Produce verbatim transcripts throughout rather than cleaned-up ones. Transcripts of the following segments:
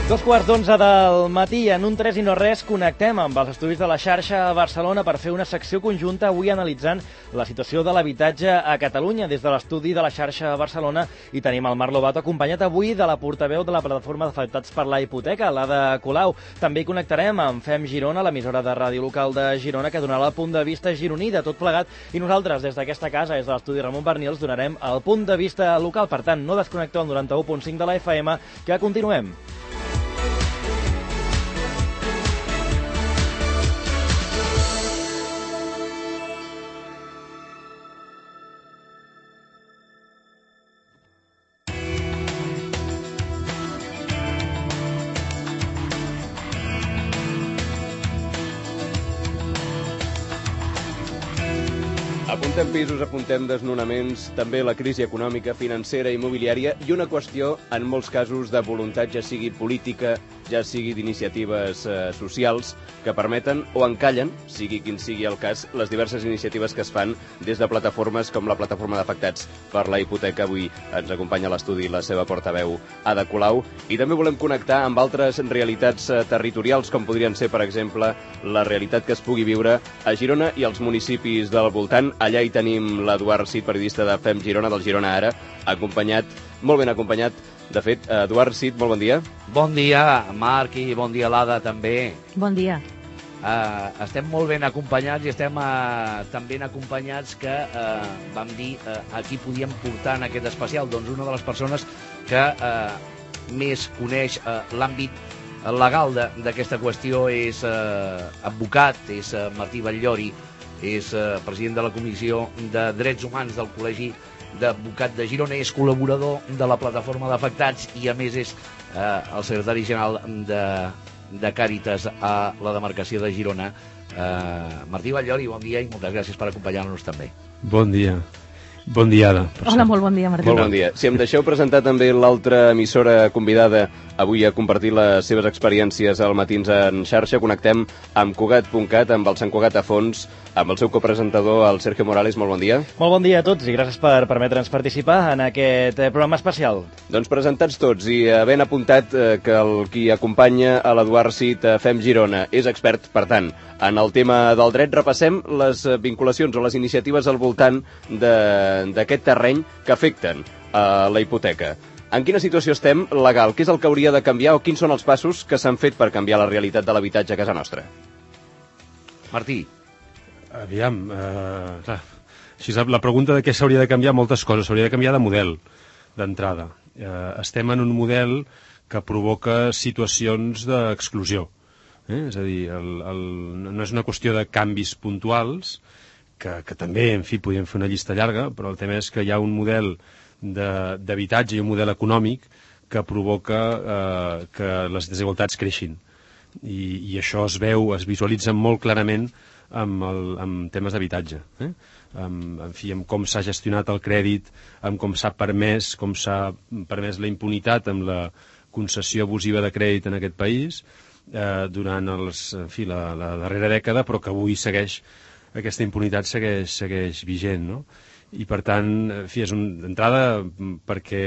Dos quarts d'onze del matí, en un tres i no res, connectem amb els estudis de la xarxa a Barcelona per fer una secció conjunta avui analitzant la situació de l'habitatge a Catalunya des de l'estudi de la xarxa a Barcelona, i tenim el Marc Lobato acompanyat avui de la portaveu de la plataforma d'afectats per la hipoteca, l'Ada Colau. També hi connectarem amb Fem Girona, l'emissora de ràdio local de Girona, que donarà el punt de vista gironí de tot plegat, i nosaltres des d'aquesta casa, des de l'estudi Ramon Bernils, donarem el punt de vista local. Per tant, no desconnecteu el noranta-u punt cinc de la F M, que continuem. Apuntem pisos, apuntem desnonaments, també la crisi econòmica, financera, immobiliària i una qüestió, en molts casos, de voluntat, ja sigui política, ja sigui d'iniciatives eh, socials, que permeten o encallen, sigui quin sigui el cas, les diverses iniciatives que es fan des de plataformes com la plataforma d'afectats per la hipoteca. Avui ens acompanya a l'estudi la seva portaveu, Ada Colau, i també volem connectar amb altres realitats eh, territorials, com podrien ser, per exemple, la realitat que es pugui viure a Girona i als municipis del voltant. Allà hi tenim l'Eduard Cid, periodista de Fem Girona, del Girona Ara, acompanyat, molt ben acompanyat. De fet, Eduard Cid, molt bon dia. Bon dia, Marc, i bon dia, l'Ada, també. Bon dia. Uh, estem molt ben acompanyats i estem uh, tan ben acompanyats que uh, vam dir uh, a qui podíem portar en aquest especial. Doncs una de les persones que uh, més coneix uh, l'àmbit legal d'aquesta qüestió és uh, advocat, és uh, Martí Batllori, és uh, president de la Comissió de Drets Humans del Col·legi d'Advocat de Girona, és col·laborador de la plataforma d'afectats i a més és eh, el secretari general de, de Càritas a la demarcació de Girona. eh, Martí Batllori, bon dia i moltes gràcies per acompanyar-nos també. Bon dia. Bon dia, Ada. Hola, molt bon dia, Martí. Molt bon dia. Si em deixeu presentar també l'altra emissora convidada avui a compartir les seves experiències al Matins en xarxa, connectem amb Cugat punt cat, amb el Sant Cugat a fons, amb el seu copresentador, el Sergio Morales. Molt bon dia. Molt bon dia a tots i gràcies per permetre'ns participar en aquest programa especial. Doncs presentats tots i havent apuntat eh, que el qui acompanya a l'Eduard Cid a Fem Girona és expert, per tant, en el tema del dret, repassem les vinculacions o les iniciatives al voltant d'aquest terreny que afecten a la hipoteca. En quina situació estem legal? Què és el que hauria de canviar o quins són els passos que s'han fet per canviar la realitat de l'habitatge a casa nostra? Martí. Aviam, eh, clar, així és la pregunta de què s'hauria de canviar, moltes coses. S'hauria de canviar de model, d'entrada. Eh, estem en un model que provoca situacions d'exclusió. Eh? És a dir, el, el, no és una qüestió de canvis puntuals, que, que també, en fi, podríem fer una llista llarga, però el tema és que hi ha un model d'habitatge i un model econòmic que provoca eh, que les desigualtats creixin. I, i això es veu, es visualitza molt clarament amb, el, amb temes d'habitatge. Eh? Amb, en fi, amb com s'ha gestionat el crèdit, amb com s'ha permès, com s'ha permès la impunitat amb la concessió abusiva de crèdit en aquest país eh, durant els, en fi, la, la darrera dècada, però que avui segueix, aquesta impunitat segueix, segueix vigent, no? I per tant, en fi, és una entrada perquè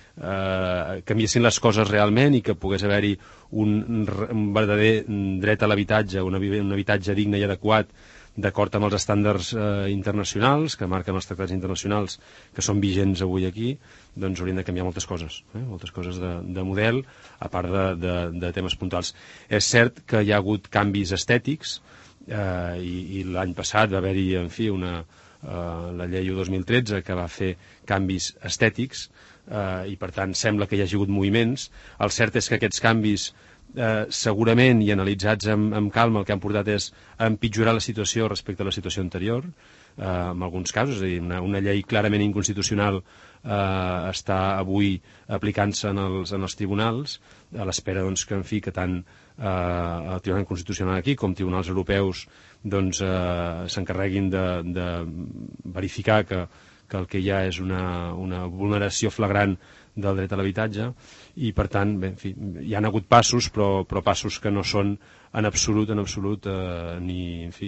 eh, canviessin les coses realment i que pogués haver-hi un, un verdader dret a l'habitatge, un, un habitatge digne i adequat d'acord amb els estàndards eh, internacionals que marquen els tractats internacionals que són vigents avui aquí. Doncs haurien de canviar moltes coses, eh? moltes coses de, de model, a part de, de, de temes puntuals. És cert que hi ha hagut canvis estètics eh, i, i l'any passat va haver-hi, en fi, una Uh, la llei u dos mil tretze que va fer canvis estètics uh, i per tant sembla que hi hagi hagut moviments. El cert és que aquests canvis uh, segurament i analitzats amb, amb calma el que han portat és a empitjorar la situació respecte a la situació anterior uh, en alguns casos, és a dir, una, una llei clarament inconstitucional uh, està avui aplicant-se en els, en els tribunals a l'espera doncs, que en fi que tant uh, el Tribunal Constitucional aquí com tribunals europeus doncs eh, s'encarreguin de, de verificar que, que el que hi ha és una, una vulneració flagrant del dret a l'habitatge i per tant, bé, en fi, hi han hagut passos però, però passos que no són en absolut, en absolut eh, ni, en fi,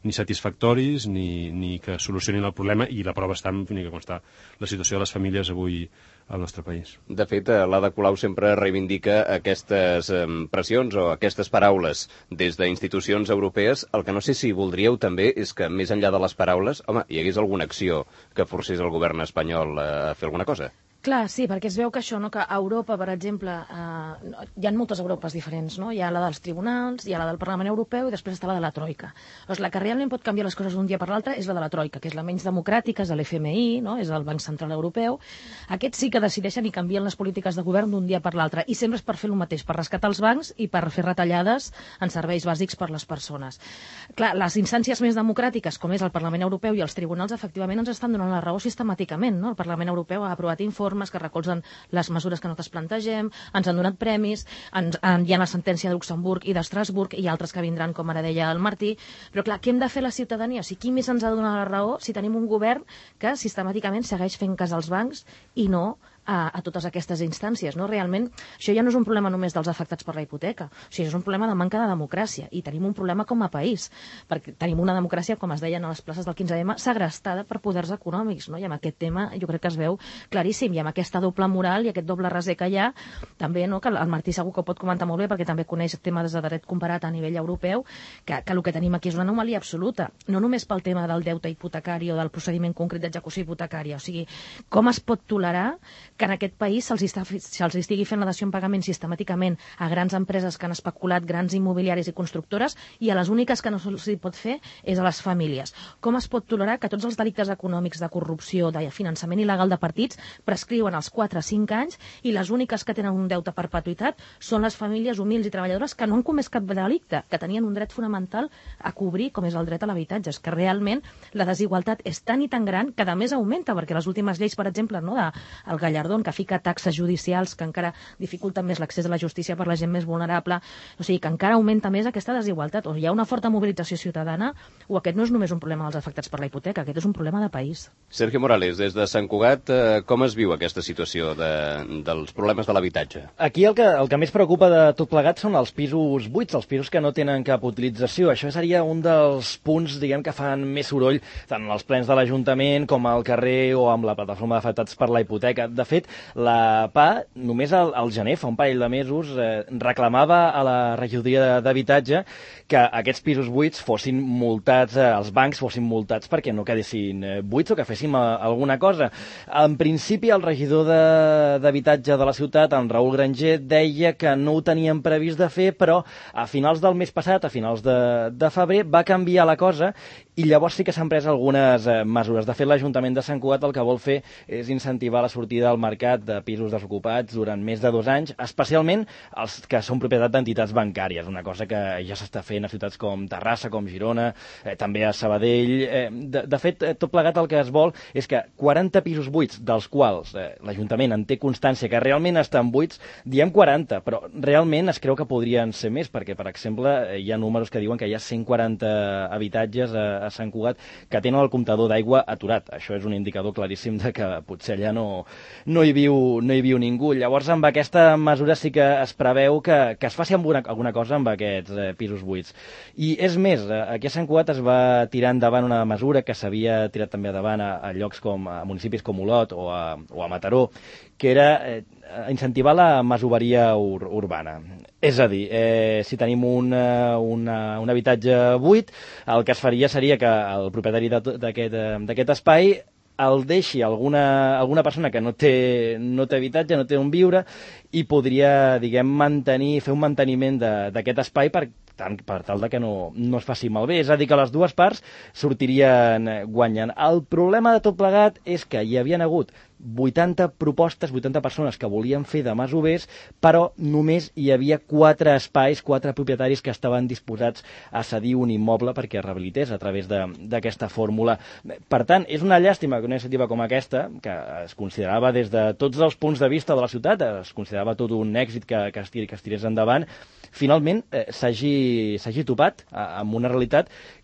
ni satisfactoris ni, ni que solucionin el problema, i la prova està en que com està la situació de les famílies avui al nostre país. De fet, l'Ada Colau sempre reivindica aquestes eh, pressions o aquestes paraules des d'institucions europees. El que no sé si voldríeu també és que, més enllà de les paraules, home, hi hagués alguna acció que forcés el govern espanyol a fer alguna cosa. Clar, sí, perquè es veu que això, no? Que a Europa, per exemple, eh, hi ha moltes Europes diferents, no? Hi ha la dels tribunals, hi ha la del Parlament Europeu i després està la de la Troika. Doncs la que realment pot canviar les coses d'un dia per l'altre és la de la Troika, que és la menys democràtica, és l'F M I, no? És el Banc Central Europeu. Aquests sí que decideixen i canvien les polítiques de govern d'un dia per l'altre, i sempre és per fer el mateix, per rescatar els bancs i per fer retallades en serveis bàsics per les persones. Clar, les instàncies més democràtiques, com és el Parlament Europeu i els tribunals, efectivament ens estan donant la raó sistemàticament, no? El Parlament Europeu ha aprovat informes que recolzen les mesures que nosaltres plantegem, ens han donat premis, ens, en, hi ha la sentència de Luxemburg i d'Estrasburg i altres que vindran, com ara deia el Martí, però clar, què hem de fer la ciutadania? O sigui, qui més ens ha de donar la raó si tenim un govern que sistemàticament segueix fent cas als bancs i no a, a totes aquestes instàncies, no? Realment, això ja no és un problema només dels afectats per la hipoteca, o sigui, és un problema de manca de democràcia, i tenim un problema com a país, perquè tenim una democràcia, com es deien a les places del quinze eme, segrestada per poders econòmics, no? I amb aquest tema jo crec que es veu claríssim, i amb aquesta doble moral i aquest doble raser que hi ha, també, no? Que el Martí segur que ho pot comentar molt bé, perquè també coneix temes de dret comparat a nivell europeu, que, que el que tenim aquí és una anomalia absoluta, no només pel tema del deute hipotecari o del procediment concret d'execució hipotecària, o sigui, com es pot tolerar que en aquest país se'ls se estigui fent la dació en pagament sistemàticament a grans empreses que han especulat, grans immobiliaris i constructores, i a les úniques que no se'ls pot fer és a les famílies. Com es pot tolerar que tots els delictes econòmics de corrupció, de finançament il·legal de partits, prescriuen als quatre a cinc anys, i les úniques que tenen un deute a perpetuïtat són les famílies humils i treballadores que no han comès cap delicte, que tenien un dret fonamental a cobrir, com és el dret a l'habitatge. És que realment la desigualtat és tan i tan gran que a més augmenta, perquè les últimes lleis, per exemple, no, de, el Gallardón, que fica taxes judicials que encara dificulten més l'accés a la justícia per la gent més vulnerable, o sigui, que encara augmenta més aquesta desigualtat. O hi ha una forta mobilització ciutadana, o aquest no és només un problema dels afectats per la hipoteca, aquest és un problema de país. Sergio Morales, des de Sant Cugat, eh, com es viu aquesta situació de, dels problemes de l'habitatge? Aquí el que, el que més preocupa de tot plegat són els pisos buits, els pisos que no tenen cap utilització. Això seria un dels punts, diguem, que fan més soroll tant als plens de l'Ajuntament com al carrer o amb la plataforma d'afectats per la hipoteca. De fet, la P A, només al, al gener, fa un parell de mesos, eh, reclamava a la regidoria d'habitatge que aquests pisos buits fossin multats, eh, els bancs fossin multats perquè no quedessin eh, buits o que féssim eh, alguna cosa. En principi, el regidor d'habitatge de la ciutat, en Raül Granger, deia que no ho tenien previst de fer, però a finals del mes passat, a finals de, de febrer, va canviar la cosa i llavors sí que s'han pres algunes eh, mesures. De fet, l'Ajuntament de Sant Cugat el que vol fer és incentivar la sortida al mercat de pisos desocupats durant més de dos anys, especialment els que són propietat d'entitats bancàries, una cosa que ja s'està fent a ciutats com Terrassa, com Girona, eh, també a Sabadell. Eh, de, de fet, eh, tot plegat el que es vol és que quaranta pisos buits, dels quals eh, l'Ajuntament en té constància que realment estan buits, diem quaranta, però realment es creu que podrien ser més, perquè, per exemple, eh, hi ha números que diuen que hi ha cent quaranta habitatges a, a Sant Cugat que tenen el comptador d'aigua aturat. Això és un indicador claríssim de que potser allà no, no, hi viu, no hi viu ningú. Llavors, amb aquesta mesura sí que es preveu que, que es faci alguna, alguna cosa amb aquests eh, pisos buits. I és més, eh, aquí a Sant Cugat es va tirar endavant una mesura que s'havia tirat també endavant a, a llocs com a municipis com Olot o a, o a Mataró, que era eh, incentivar la masoveria ur urbana. És a dir, eh, si tenim un, una, un habitatge buit, el que es faria seria que el propietari d'aquest espai el deixi alguna, alguna persona que no té, no té habitatge, no té on viure, i podria, diguem, mantenir, fer un manteniment d'aquest espai per, tant, per tal de que no, no es faci malbé. És a dir, que les dues parts sortirien guanyant. El problema de tot plegat és que hi havien hagut vuitanta propostes, vuitanta persones que volien fer de masovers, però només hi havia quatre espais, quatre propietaris que estaven disposats a cedir un immoble perquè es rehabilités a través d'aquesta fórmula. Per tant, és una llàstima que una iniciativa com aquesta, que es considerava des de tots els punts de vista de la ciutat, es considerava tot un èxit que, que, estir, que es tirés endavant, finalment eh, s'hagi topat amb una realitat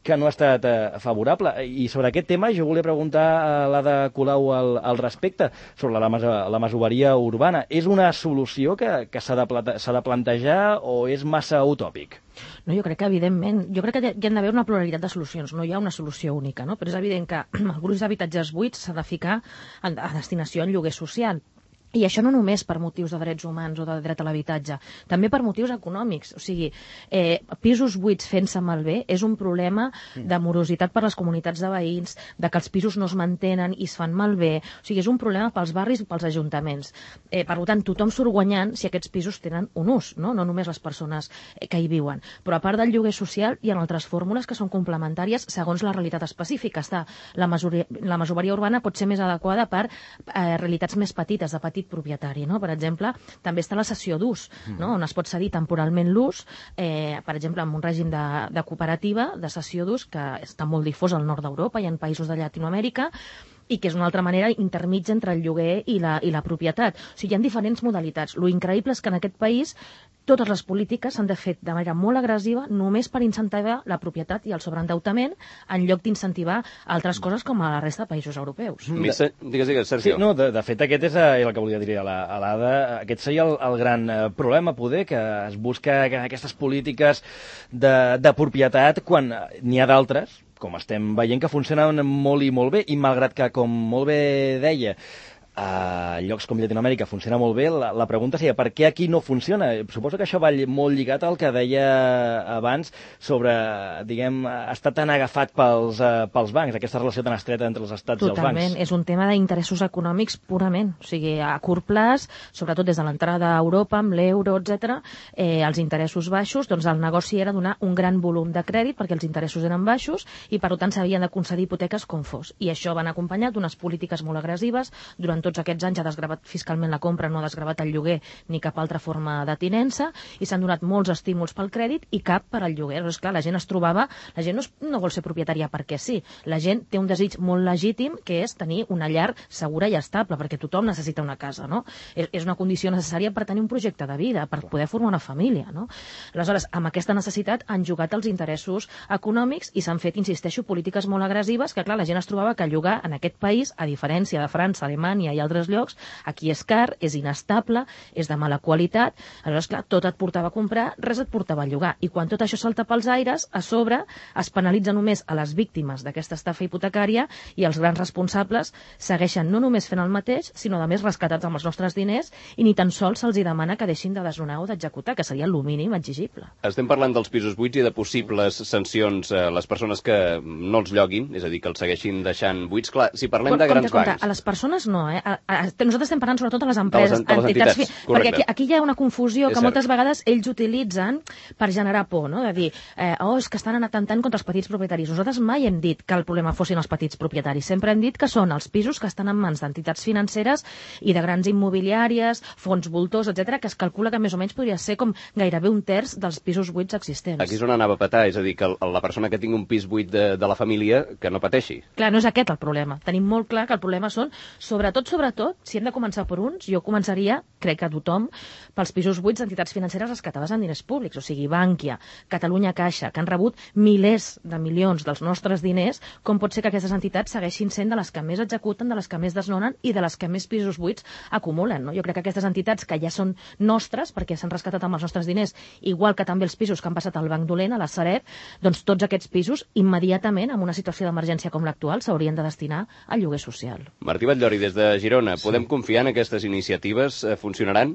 que no ha estat eh, favorable. I sobre aquest tema jo volia preguntar a l'Ada Colau al, al respecte, sobre la, masa, la masoveria urbana. És una solució que, que s'ha de, plata, s'ha de plantejar o és massa utòpic? No, jo crec que, evidentment, jo crec que hi ha d'haver una pluralitat de solucions, no hi ha una solució única, no? Però és evident que el gruix d'habitatges buits s'ha de ficar a destinació en lloguer social. I això no només per motius de drets humans o de dret a l'habitatge, també per motius econòmics. O sigui, eh, pisos buits fent-se malbé és un problema de morositat per les comunitats de veïns, de que els pisos no es mantenen i es fan malbé. O sigui, és un problema pels barris i pels ajuntaments. Eh, per tant, tothom surt guanyant si aquests pisos tenen un ús, no, no només les persones que hi viuen. Però a part del lloguer social hi ha altres fórmules que són complementàries segons la realitat específica. Està, la, majoria, la masoveria urbana pot ser més adequada per eh, realitats més petites, de petit propietari, no? Per exemple, també està la cessió d'ús, no? On es pot cedir temporalment l'ús, eh, per exemple, en un règim de, de cooperativa, de cessió d'ús, que està molt difós al nord d'Europa i en països de Llatinoamèrica, i que és una altra manera intermitja entre el lloguer i la, i la propietat. O sigui, hi ha diferents modalitats. Lo increïble és que en aquest país totes les polítiques s'han de fer de manera molt agressiva només per incentivar la propietat i el sobreendeutament en lloc d'incentivar altres coses com a la resta de països europeus. Missa, digues, digues, Sergio. Sí, no, de, de fet, aquest és el que volia dir a l'Ada. Aquest seria el, el gran eh, problema, poder, que es busca aquestes polítiques de, de propietat quan n'hi ha d'altres, com estem veient, que funcionen molt i molt bé, i malgrat que, com molt bé deia, a llocs com Llatinoamèrica funciona molt bé, la, la pregunta seria per què aquí no funciona? Suposo que això va molt lligat al que deia abans sobre, diguem, estar tan agafat pels, uh, pels bancs, aquesta relació tan estreta entre els estats Totalment. i els bancs. Totalment, és un tema d'interessos econòmics purament, o sigui, a curt plaç, sobretot des de l'entrada a Europa, amb l'euro, etcètera, eh, els interessos baixos, doncs el negoci era donar un gran volum de crèdit perquè els interessos eren baixos i per tant s'havien de concedir hipoteques com fos. I això van acompanyat d'unes polítiques molt agressives. Durant tots aquests anys ha desgravat fiscalment la compra, no ha desgravat el lloguer ni cap altra forma de tinença, i s'han donat molts estímuls pel crèdit i cap per al lloguer. Però, esclar, la gent es trobava... La gent no, es, no vol ser propietària perquè sí. La gent té un desig molt legítim, que és tenir una llar segura i estable, perquè tothom necessita una casa, no? És, és una condició necessària per tenir un projecte de vida, per poder formar una família, no? Aleshores, amb aquesta necessitat han jugat els interessos econòmics i s'han fet, insisteixo, polítiques molt agressives, que, clar, la gent es trobava que llogar en aquest país, a diferència de França, Alemanya i altres llocs, aquí és car, és inestable, és de mala qualitat. Aleshores, clar, tot et portava a comprar, res et portava a llogar. I quan tot això salta pels aires, a sobre es penalitza només a les víctimes d'aquesta estafa hipotecària i els grans responsables segueixen no només fent el mateix, sinó a més rescatats amb els nostres diners, i ni tan sols se'ls demana que deixin de desnonar o d'executar, que seria el mínim exigible. Estem parlant dels pisos buits i de possibles sancions a les persones que no els lloguin, és a dir, que els segueixin deixant buits. Clar, si parlem compte, de grans compte, bancs... A les persones no, eh? A, a, nosaltres estem parlant sobretot de les empreses, de les, de les entitats, entitats, correcte. Perquè aquí, aquí hi ha una confusió és que cert. Moltes vegades ells utilitzen per generar por, no? De dir, eh, oh, és que estan atentant contra els petits propietaris. Nosaltres mai hem dit que el problema fossin els petits propietaris, sempre hem dit que són els pisos que estan en mans d'entitats financeres i de grans immobiliàries, fons voltors, etcètera, que es calcula que més o menys podria ser com gairebé un terç dels pisos buits existents. Aquí és on anava a petar, és a dir, que la persona que tingui un pis buit de, de la família, que no pateixi. Clar, no és aquest el problema. Tenim molt clar que el problema són, sobretot, sobretot, si hem de començar per uns, jo començaria, crec que tothom, pels pisos buits d'entitats financeres rescatades amb diners públics, o sigui, Bànquia, Catalunya Caixa, que han rebut milers de milions dels nostres diners, com pot ser que aquestes entitats segueixin sent de les que més executen, de les que més desnonen i de les que més pisos buits acumulen, no? Jo crec que aquestes entitats, que ja són nostres, perquè s'han rescatat amb els nostres diners, igual que també els pisos que han passat al Banc Dolent, a la Sareb, doncs tots aquests pisos, immediatament, en una situació d'emergència com l'actual, s'haurien de destinar al lloguer social. Martí Batllori, des de Girona, podem sí. confiar en aquestes iniciatives? Funcionaran?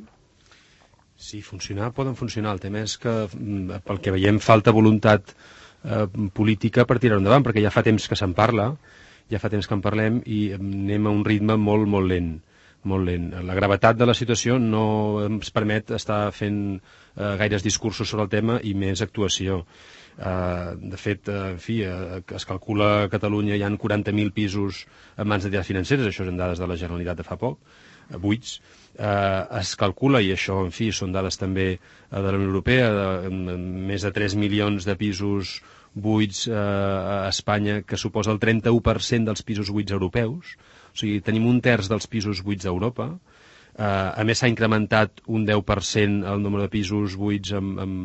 Sí, funcionar poden funcionar. El tema és que, pel que veiem, falta voluntat eh, política per tirar endavant, perquè ja fa temps que se'n parla, ja fa temps que en parlem i anem a un ritme molt, molt lent. molt lent. La gravetat de la situació no ens permet estar fent eh, gaires discursos sobre el tema i més actuació. Uh, de fet, uh, en fi, uh, es calcula a Catalunya hi ha quaranta mil pisos en mans d'entitats financeres, això són dades de la Generalitat de fa poc, uh, buits. Uh, es calcula, i això, en fi, són dades també uh, de la Unió Europea, de, de, més de tres milions de pisos buits uh, a Espanya, que suposa el trenta-u per cent dels pisos buits europeus. O sigui, tenim un terç dels pisos buits d'Europa. Uh, a més, s'ha incrementat un deu per cent el nombre de pisos buits amb, amb,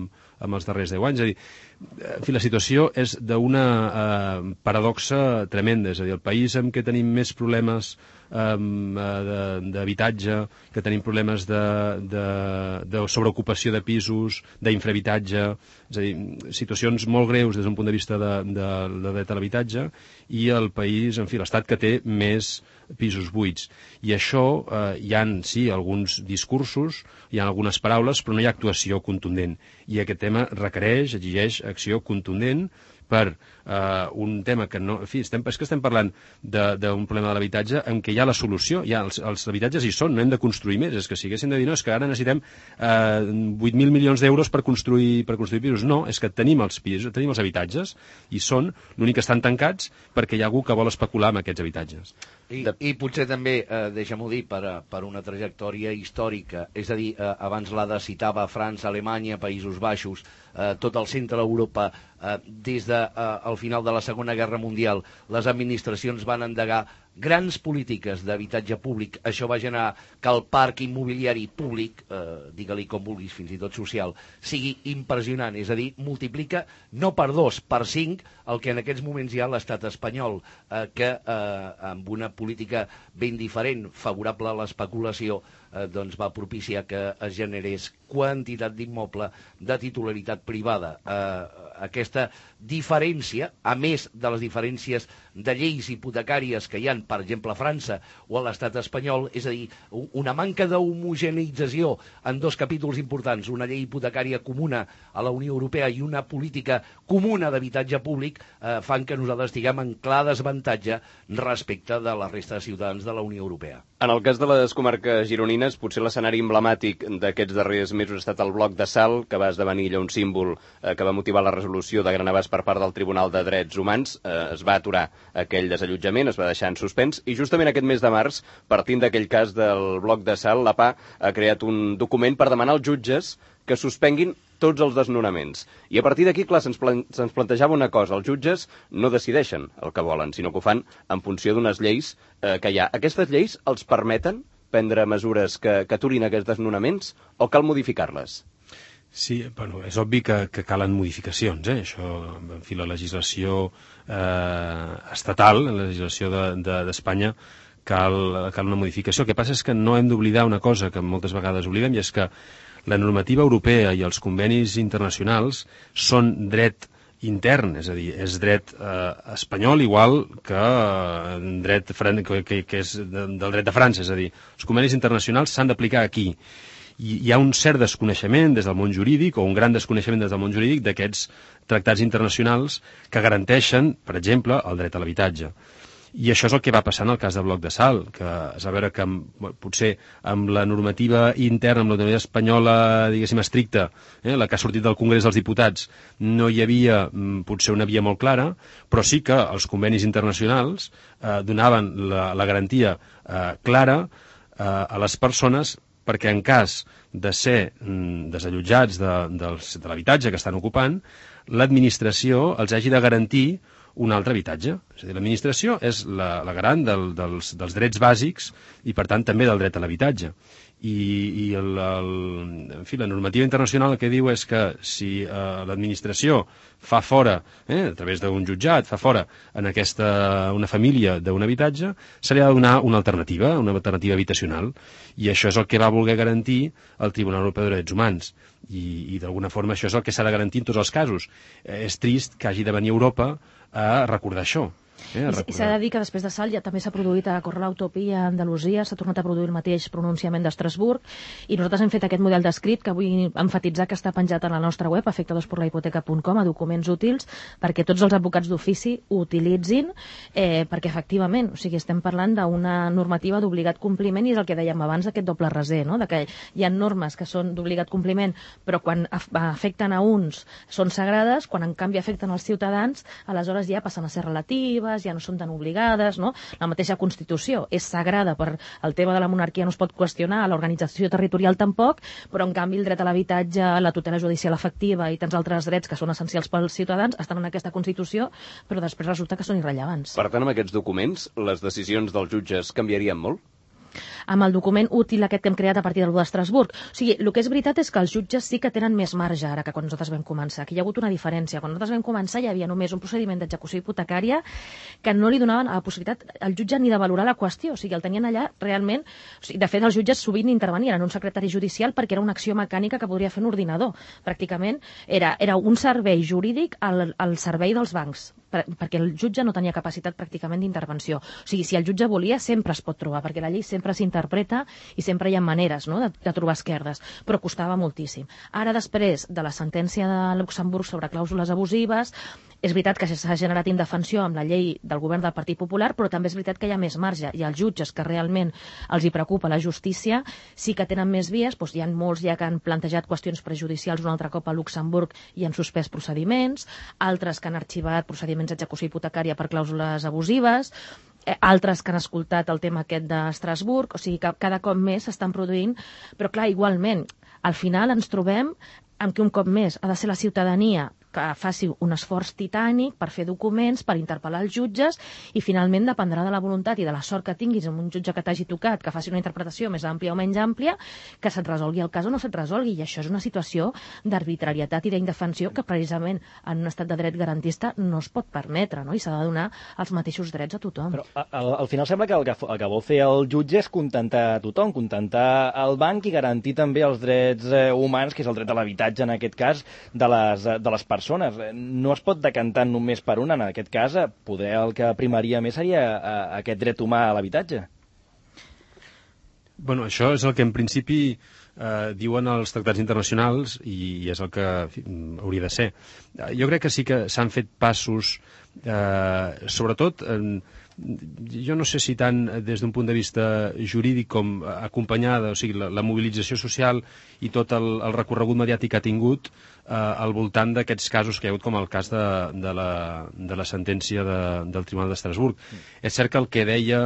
en els darrers deu anys. És a dir, en fi, la situació és d'una eh, paradoxa tremenda. És a dir, el país en què tenim més problemes Um, d'habitatge, que tenim problemes de, de, de sobreocupació de pisos, d'infrahabitatge, és a dir, situacions molt greus des d'un punt de vista de, de, de dret a l'habitatge, i el país, en fi, l'estat que té més pisos buits. I això, eh, hi ha, sí, alguns discursos, hi ha algunes paraules, però no hi ha actuació contundent. I aquest tema requereix, exigeix acció contundent per eh, un tema que no... En fi, estem, és que estem parlant d'un problema de l'habitatge en què hi ha la solució, ja els, els habitatges hi són, no hem de construir més. És que si haguéssim de dir, no, és que ara necessitem eh, vuit mil milions d'euros per construir, per construir pisos. No, és que tenim els pisos, tenim els habitatges, i són, l'únic que estan tancats perquè hi ha algú que vol especular amb aquests habitatges. I, i potser també, eh, deixa'm-ho dir, per, per una trajectòria històrica, és a dir, eh, abans l'Ada citava França, Alemanya, Països Baixos, eh, tot el centre d'Europa, eh, des del de, eh, final de la Segona Guerra Mundial, les administracions van endegar grans polítiques d'habitatge públic. Això va generar que el parc immobiliari públic, eh, digue-li com vulguis, fins i tot social, sigui impressionant. És a dir, multiplica no per dos, per cinc, el que en aquests moments hi ha l'estat espanyol, eh, que eh, amb una política ben diferent, favorable a l'especulació, eh, doncs va propiciar que es generés quantitat d'immoble de titularitat privada. Eh, aquesta diferència, a més de les diferències de lleis hipotecàries que hi ha, per exemple, a França o a l'estat espanyol, és a dir, una manca d'homogeneïtzació en dos capítols importants, una llei hipotecària comuna a la Unió Europea i una política comuna d'habitatge públic, eh, fan que nosaltres estiguem en clar desavantatge respecte de la resta de ciutadans de la Unió Europea. En el cas de les comarques gironines, potser l'escenari emblemàtic d'aquests darrers mesos ha estat el bloc de Salt, que va esdevenir allò un símbol eh, que va motivar la resolució de gran abast per part del Tribunal de Drets Humans. Eh, es va aturar aquell desallotjament, es va deixar en suspens, i justament aquest mes de març, partint d'aquell cas del bloc de Salt, la P A ha creat un document per demanar als jutges que suspenguin tots els desnonaments. I a partir d'aquí, clar, se'ns plan se plantejava una cosa: els jutges no decideixen el que volen, sinó que ho fan en funció d'unes lleis eh, que hi ha. Aquestes lleis els permeten prendre mesures que, que aturin aquests desnonaments, o cal modificar-les? Sí, bueno, és obvi que, que calen modificacions, eh? Això, en fi, la legislació eh, estatal, la legislació d'Espanya, de, de, cal, cal una modificació. El que passa és que no hem d'oblidar una cosa que moltes vegades oblidem, i és que la normativa europea i els convenis internacionals són dret intern, és a dir, és dret eh, espanyol igual que eh, dret que, que, que és de, del dret de França, és a dir, els convenis internacionals s'han d'aplicar aquí. I hi ha un cert desconeixement des del món jurídic, o un gran desconeixement des del món jurídic, d'aquests tractats internacionals que garanteixen, per exemple, el dret a l'habitatge. I això és el que va passar en el cas de Bloc de Salt, que és a veure que bueno, potser amb la normativa interna, amb la normativa espanyola, diguéssim, estricta, eh, la que ha sortit del Congrés dels Diputats, no hi havia potser una via molt clara, però sí que els convenis internacionals eh, donaven la, la garantia eh, clara eh, a les persones perquè en cas de ser mm, desallotjats de, de, de l'habitatge que estan ocupant, l'administració els hagi de garantir un altre habitatge. És a dir, l'administració és la, la garant del, dels, dels drets bàsics i, per tant, també del dret a l'habitatge. I, i el, el, en fi, la normativa internacional el que diu és que si eh, l'administració fa fora, eh, a través d'un jutjat, fa fora en aquesta, una família d'un habitatge, se li ha de donar una alternativa, una alternativa habitacional. I això és el que va voler garantir el Tribunal Europeu de Drets Humans. I, i d'alguna forma això és el que s'ha de garantir en tots els casos. Eh, és trist que hagi de venir Europa a recordar això. Eh, I s'ha de dir que després de Salt ja també s'ha produït a Córrer l'Utopia a Andalusia, s'ha tornat a produir el mateix pronunciament d'Estrasburg, i nosaltres hem fet aquest model d'escrit que vull enfatitzar que està penjat a la nostra web, afectados por la hipoteca punt com, a documents útils, perquè tots els advocats d'ofici ho utilitzin, eh, perquè efectivament, o sigui, estem parlant d'una normativa d'obligat compliment, i és el que dèiem abans d'aquest doble raser, no? De que hi ha normes que són d'obligat compliment, però quan afecten a uns són sagrades, quan en canvi afecten als ciutadans, aleshores ja passen a ser relatives, ja no són tan obligades, no? La mateixa Constitució és sagrada, per el tema de la monarquia no es pot qüestionar, l'organització territorial tampoc, però en canvi el dret a l'habitatge, la tutela judicial efectiva i tants altres drets que són essencials pels ciutadans estan en aquesta Constitució, però després resulta que són irrellevants. Per tant, amb aquests documents, les decisions dels jutges canviarien molt? amb el document útil aquest que hem creat a partir del d'Estrasburg. O sigui, el que és veritat és que els jutges sí que tenen més marge ara que quan nosaltres vam començar, que hi ha hagut una diferència. Quan nosaltres vam començar hi havia només un procediment d'execució hipotecària que no li donaven la possibilitat al jutge ni de valorar la qüestió. O sigui, el tenien allà realment... O sigui, de fet, els jutges sovint intervenien en un secretari judicial perquè era una acció mecànica que podria fer un ordinador. Pràcticament era, era un servei jurídic al, al servei dels bancs, per, perquè el jutge no tenia capacitat pràcticament d'intervenció. O sigui, si el jutge volia, sempre es pot trobar, perquè la llei sempre s'interpreta i sempre hi ha maneres, no?, de, de trobar esquerdes, però costava moltíssim. Ara, després de la sentència de Luxemburg sobre clàusules abusives, és veritat que s'ha generat indefensió amb la llei del govern del Partit Popular, però també és veritat que hi ha més marge. I els jutges que realment els hi preocupa la justícia sí que tenen més vies. Doncs hi ha molts ja que han plantejat qüestions prejudicials un altre cop a Luxemburg i han suspès procediments, altres que han arxivat procediments d'execució hipotecària per clàusules abusives, eh, altres que han escoltat el tema aquest d'Estrasburg. O sigui que cada cop més s'estan produint, però clar, igualment, al final ens trobem amb que un cop més ha de ser la ciutadania que faci un esforç titànic per fer documents, per interpel·lar els jutges, i finalment dependrà de la voluntat i de la sort que tinguis amb un jutge que t'hagi tocat, que faci una interpretació més àmplia o menys àmplia, que se't resolgui el cas o no se't resolgui. I això és una situació d'arbitrarietat i d'indefensió que precisament en un estat de dret garantista no es pot permetre, no? I s'ha de donar els mateixos drets a tothom. Però al, al final sembla que el, que el que vol fer el jutge és contentar a tothom, contentar el banc i garantir també els drets eh, humans, que és el dret a l'habitatge en aquest cas, de les, de les persones. No es pot decantar només per una. En aquest cas, poder el que primaria més seria aquest dret humà a l'habitatge. Bueno, això és el que en principi eh, diuen els tractats internacionals i, i és el que en fi, hauria de ser. Jo crec que sí que s'han fet passos, eh, sobretot en, jo no sé si tant des d'un punt de vista jurídic com acompanyada, o sigui, la, la mobilització social i tot el, el recorregut mediàtic que ha tingut eh, al voltant d'aquests casos que hi ha hagut, com el cas de, de, la, de la sentència de, del Tribunal d'Estrasburg. Mm. És cert que el que deia,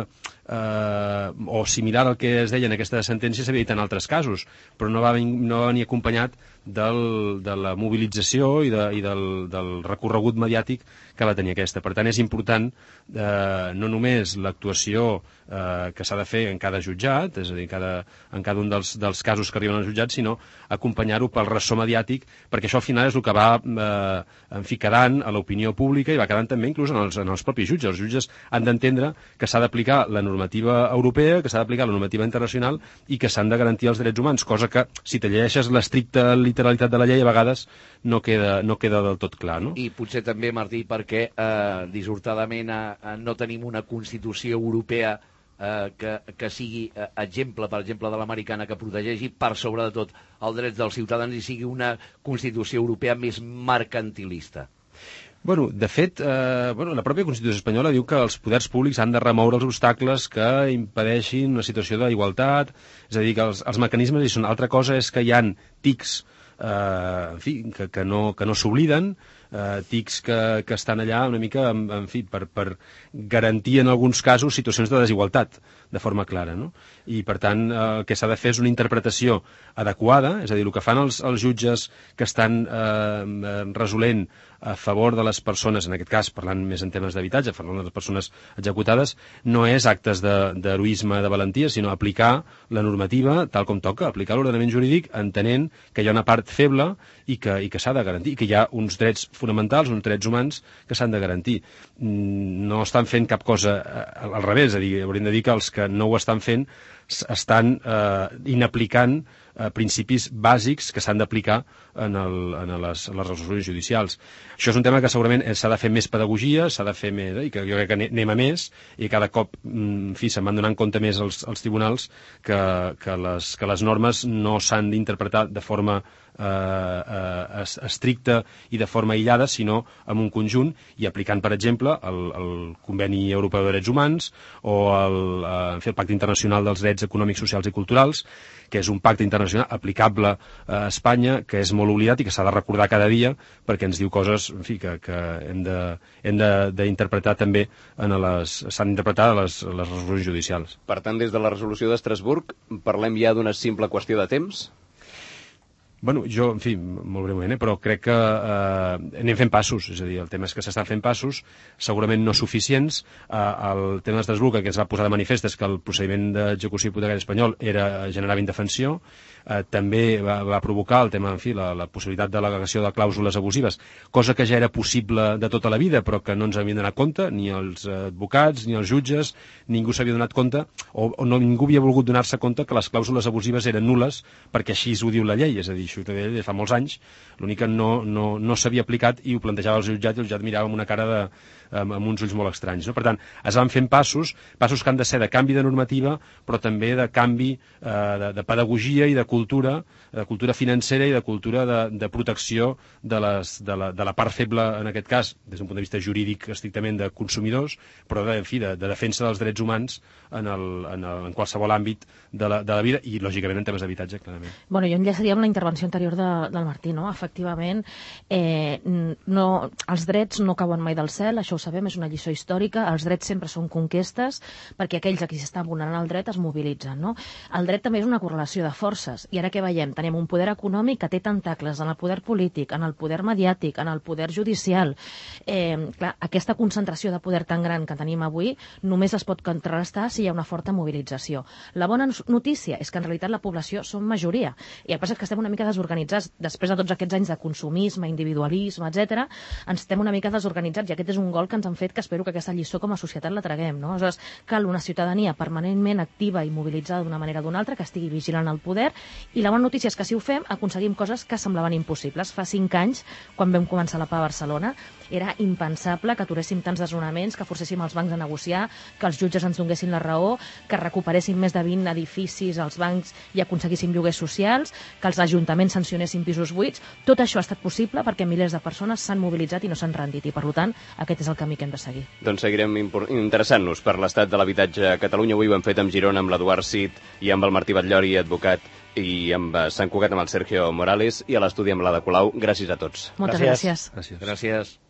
eh, o similar al que es deia en aquesta sentència, s'havia dit en altres casos, però no va, no va venir acompanyat del, de la mobilització i, de, i del, del recorregut mediàtic que va tenir aquesta. Per tant, és important eh, no només l'actuació eh, que s'ha de fer en cada jutjat, és a dir, en cada, en cada un dels, dels casos que arriben al jutjat, sinó acompanyar-ho pel ressò mediàtic, perquè això al final és el que va eh, en fi, quedant a l'opinió pública i va quedant també inclús en els, en els propis jutges. Els jutges han d'entendre que s'ha d'aplicar la normativa europea, que s'ha d'aplicar la normativa internacional i que s'han de garantir els drets humans, cosa que, si te llegeixes l'estricta literalitat de la llei, a vegades no queda, no queda del tot clar, no? I potser també, Martí, perquè eh, dissortadament eh, no tenim una Constitució europea eh, que, que sigui eh, exemple, per exemple, de l'americana, que protegeixi per sobre de tot els drets dels ciutadans i sigui una Constitució europea més mercantilista. Bueno, de fet, eh, bueno, la pròpia Constitució espanyola diu que els poders públics han de remoure els obstacles que impedeixin una situació d'igualtat, és a dir, que els, els mecanismes hi són. Altra cosa és que hi ha tics eh, en fi, que, que no, que no s'obliden, eh, tics que, que estan allà una mica, en, en fi, per, per garantir en alguns casos situacions de desigualtat de forma clara, no? I per tant eh, el que s'ha de fer és una interpretació adequada, és a dir, el que fan els, els jutges que estan eh, resolent a favor de les persones, en aquest cas parlant més en temes d'habitatge, parlant de les persones executades, no és actes d'heroisme, de, de valentia, sinó aplicar la normativa tal com toca, aplicar l'ordenament jurídic entenent que hi ha una part feble i que, i que s'ha de garantir, i que hi ha uns drets fonamentals, uns drets humans que s'han de garantir. No estan fent cap cosa al revés, és a dir, hauríem de dir que els que no ho estan fent estan eh, inaplicant eh, principis bàsics que s'han d'aplicar en, el, en, les, en les resolucions judicials. Això és un tema que segurament s'ha de fer més pedagogia, s'ha de fer més, eh, i que jo crec que anem a més, i cada cop, en fi, se'n van donant compte més els, els tribunals que, que, les, que les normes no s'han d'interpretar de forma eh, eh, estricta i de forma aïllada, sinó en un conjunt, i aplicant, per exemple, el, el Conveni Europeu de Drets Humans o el, eh, en fi, el Pacte Internacional dels Drets Econòmics, Socials i Culturals, que és un pacte internacional aplicable a Espanya, que és molt oblidat i que s'ha de recordar cada dia perquè ens diu coses, en fi, que, que hem de, hem d'interpretar també en les, s'han d'interpretar a les, les resolucions judicials. Per tant, des de la resolució d'Estrasburg, parlem ja d'una simple qüestió de temps? Bueno, jo, en fi, molt breument, eh, però crec que eh, anem fent passos, és a dir, el tema és que s'estan fent passos, segurament no suficients. Eh, el tema d'Estrasburg, que es va posar de manifest, és que el procediment d'execució hipotecària espanyol era generava indefensió, eh, també va, va provocar el tema, en fi, la, la possibilitat de l'al·legació de clàusules abusives, cosa que ja era possible de tota la vida, però que no ens havien donat compte, ni els advocats, ni els jutges, ningú s'havia donat compte, o, o no, ningú havia volgut donar-se compte que les clàusules abusives eren nules, perquè així ho diu la llei, és a dir, això ho deia fa molts anys, l'únic que no, no, no s'havia aplicat i ho plantejava el jutjat i el jutjat mirava amb una cara de, amb, amb uns ulls molt estranys. No? Per tant, es van fent passos, passos que han de ser de canvi de normativa, però també de canvi eh, de, de pedagogia i de cultura, de cultura financera i de cultura de, de protecció de, les, de, la, de la part feble, en aquest cas, des d'un punt de vista jurídic estrictament de consumidors, però de, en fi, de, de defensa dels drets humans en, el, en, el, en qualsevol àmbit de la, de la vida i, lògicament, en temes d'habitatge, clarament. Bueno, jo enllaçaria amb la intervenció anterior de, del Martí, no? Efectivament, eh, no, els drets no cauen mai del cel, això ho sabem, és una lliçó històrica, els drets sempre són conquestes, perquè aquells a qui s'està vulnerant el dret es mobilitzen, no? El dret també és una correlació de forces, i ara què veiem? Tenim un poder econòmic que té tentacles en el poder polític, en el poder mediàtic, en el poder judicial. Eh, clar, aquesta concentració de poder tan gran que tenim avui només es pot contrarrestar si hi ha una forta mobilització. La bona notícia és que en realitat la població som majoria, i el que passa és que estem una mica desorganitzats, després de tots aquests anys de consumisme, individualisme, etcètera, ens estem una mica desorganitzats, i aquest és un gol que ens han fet, que espero que aquesta lliçó com a societat la traguem, no? Aleshores, cal una ciutadania permanentment activa i mobilitzada d'una manera o d'una altra, que estigui vigilant el poder, i la bona notícia és que si ho fem, aconseguim coses que semblaven impossibles. Fa cinc anys, quan vam començar la P A a Barcelona, era impensable que aturéssim tants desnonaments, que forcéssim els bancs a negociar, que els jutges ens donessin la raó, que recuperéssim més de vint edificis als bancs i aconseguíssim lloguers socials, que els ajuntaments sancionessin pisos buits. Tot això ha estat possible perquè milers de persones s'han mobilitzat i no s'han rendit, i per tant aquest és el camí que hem de seguir. Doncs seguirem interessant-nos per l'estat de l'habitatge a Catalunya. Avui ho hem fet amb Girona, amb l'Eduard Cid i amb el Martí Batllori, advocat, i amb Sant Cugat amb el Sergio Morales, i a l'estudi amb l'Ada Colau. Gràcies a tots. Moltes gràcies. Gràcies. gràcies.